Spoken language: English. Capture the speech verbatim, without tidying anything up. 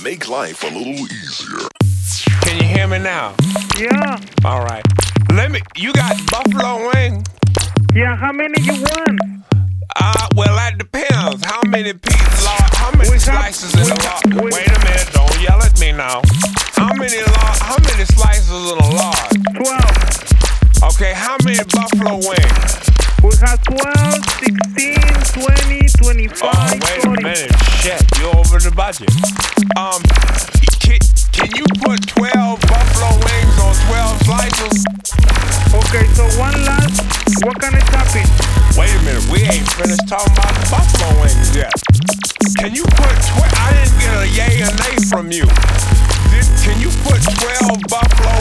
make life a little easier. Can you hear me now? Yeah. All right. Let me. You got buffalo wing? Yeah, how many you want? Uh, well, that depends. How many pieces? Large, how many We have- slices in we a have- large? we- Wait a minute. Don't yell at me now. How many large? How many slices in a large? twelve. Okay. How many buffalo wings? We have twelve, sixteen, twenty, Oh, twenty-five, wait a forty. minute. Shit, you're over the budget. Um, can, can you put twelve buffalo wings on twelve slices? Okay, so one last. What kind of topping? Wait a minute, we ain't finished talking about the buffalo wings yet. Can you put twelve? I didn't get a yay or nay from you. Did, can you put twelve buffalo